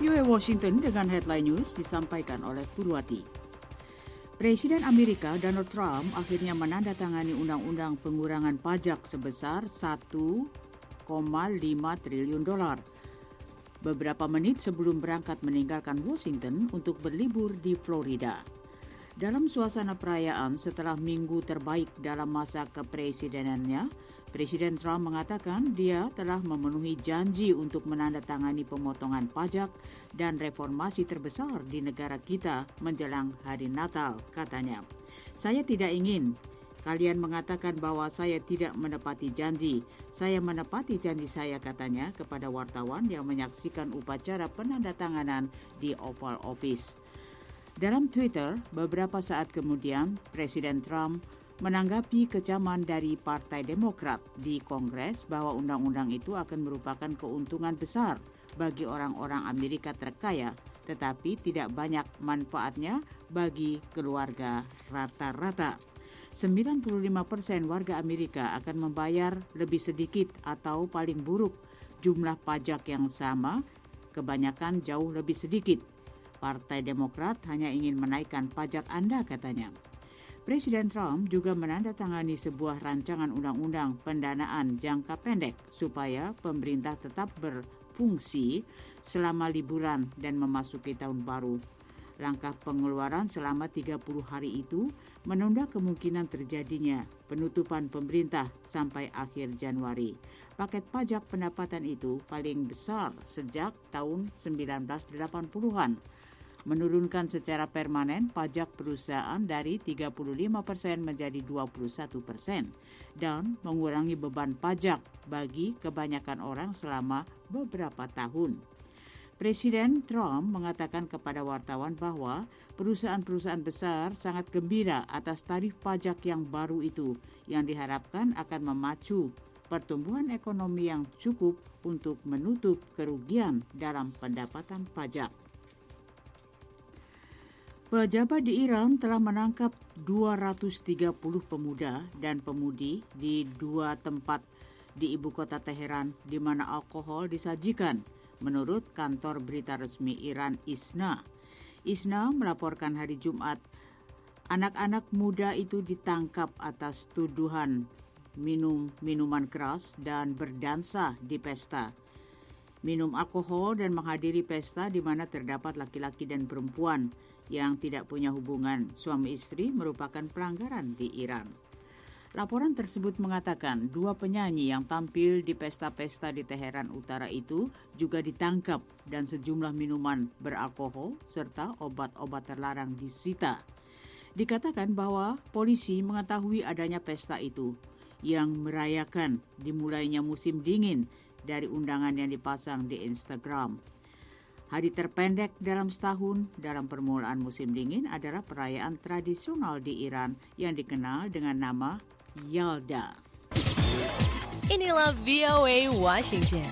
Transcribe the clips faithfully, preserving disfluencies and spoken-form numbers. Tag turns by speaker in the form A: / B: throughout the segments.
A: O A Washington dengan headline news disampaikan oleh Purwati. Presiden Amerika Donald Trump akhirnya menandatangani undang-undang pengurangan pajak sebesar satu koma lima triliun dolar. Beberapa menit sebelum berangkat meninggalkan Washington untuk berlibur di Florida. Dalam suasana perayaan setelah minggu terbaik dalam masa kepresidenannya, Presiden Trump mengatakan dia telah memenuhi janji untuk menandatangani pemotongan pajak dan reformasi terbesar di negara kita menjelang hari Natal, katanya. Saya tidak ingin kalian mengatakan bahwa saya tidak menepati janji. Saya menepati janji saya, katanya kepada wartawan yang menyaksikan upacara penandatanganan di Oval Office. Dalam Twitter, beberapa saat kemudian, Presiden Trump menanggapi kecaman dari Partai Demokrat di Kongres bahwa undang-undang itu akan merupakan keuntungan besar bagi orang-orang Amerika terkaya, tetapi tidak banyak manfaatnya bagi keluarga rata-rata. sembilan puluh lima persen warga Amerika akan membayar lebih sedikit atau paling buruk jumlah pajak yang sama, kebanyakan jauh lebih sedikit. Partai Demokrat hanya ingin menaikkan pajak Anda, katanya. Presiden Trump juga menandatangani sebuah rancangan undang-undang pendanaan jangka pendek supaya pemerintah tetap berfungsi selama liburan dan memasuki tahun baru. Langkah pengeluaran selama tiga puluh hari itu menunda kemungkinan terjadinya penutupan pemerintah sampai akhir Januari. Paket pajak pendapatan itu paling besar sejak tahun sembilan belas delapan puluhan. Menurunkan secara permanen pajak perusahaan dari tiga puluh lima persen menjadi dua puluh satu persen dan mengurangi beban pajak bagi kebanyakan orang selama beberapa tahun. Presiden Trump mengatakan kepada wartawan bahwa perusahaan-perusahaan besar sangat gembira atas tarif pajak yang baru itu yang diharapkan akan memacu pertumbuhan ekonomi yang cukup untuk menutup kerugian dalam pendapatan pajak. Pejabat di Iran telah menangkap dua ratus tiga puluh pemuda dan pemudi di dua tempat di ibu kota Teheran di mana alkohol disajikan, menurut kantor berita resmi Iran I S N A. I S N A melaporkan hari Jumat, anak-anak muda itu ditangkap atas tuduhan minum minuman keras dan berdansa di pesta. Minum alkohol dan menghadiri pesta di mana terdapat laki-laki dan perempuan yang tidak punya hubungan suami istri merupakan pelanggaran di Iran. Laporan tersebut mengatakan dua penyanyi yang tampil di pesta-pesta di Teheran Utara itu juga ditangkap dan sejumlah minuman beralkohol serta obat-obat terlarang disita. Dikatakan bahwa polisi mengetahui adanya pesta itu yang merayakan dimulainya musim dingin dari undangan yang dipasang di Instagram. Hari terpendek dalam setahun dalam permulaan musim dingin adalah perayaan tradisional di Iran yang dikenal dengan nama Yalda.
B: Inilah V O A Washington.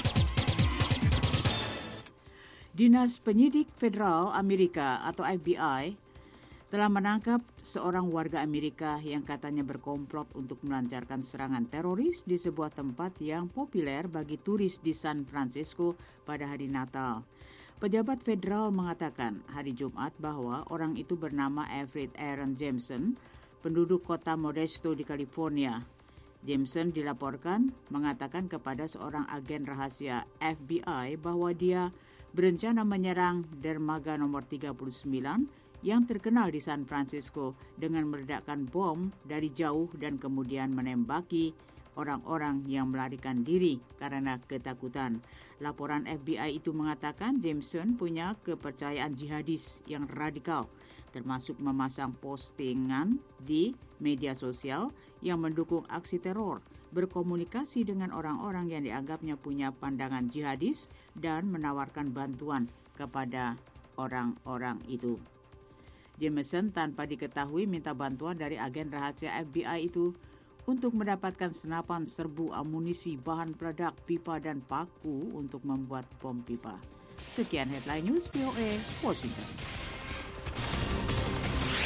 A: Dinas Penyidik Federal Amerika atau F B I telah menangkap seorang warga Amerika yang katanya berkomplot untuk melancarkan serangan teroris di sebuah tempat yang populer bagi turis di San Francisco pada hari Natal. Pejabat federal mengatakan hari Jumat bahwa orang itu bernama Everett Aaron Jameson, penduduk kota Modesto di California. Jameson dilaporkan mengatakan kepada seorang agen rahasia F B I bahwa dia berencana menyerang dermaga nomor tiga puluh sembilan yang terkenal di San Francisco dengan meledakkan bom dari jauh dan kemudian menembaki orang-orang yang melarikan diri karena ketakutan. Laporan F B I itu mengatakan Jameson punya kepercayaan jihadis yang radikal, termasuk memasang postingan di media sosial yang mendukung aksi teror, berkomunikasi dengan orang-orang yang dianggapnya punya pandangan jihadis, dan menawarkan bantuan kepada orang-orang itu. Jameson tanpa diketahui minta bantuan dari agen rahasia F B I itu untuk mendapatkan senapan serbu amunisi, bahan peledak, pipa, dan paku untuk membuat bom pipa. Sekian headline news V O A Washington.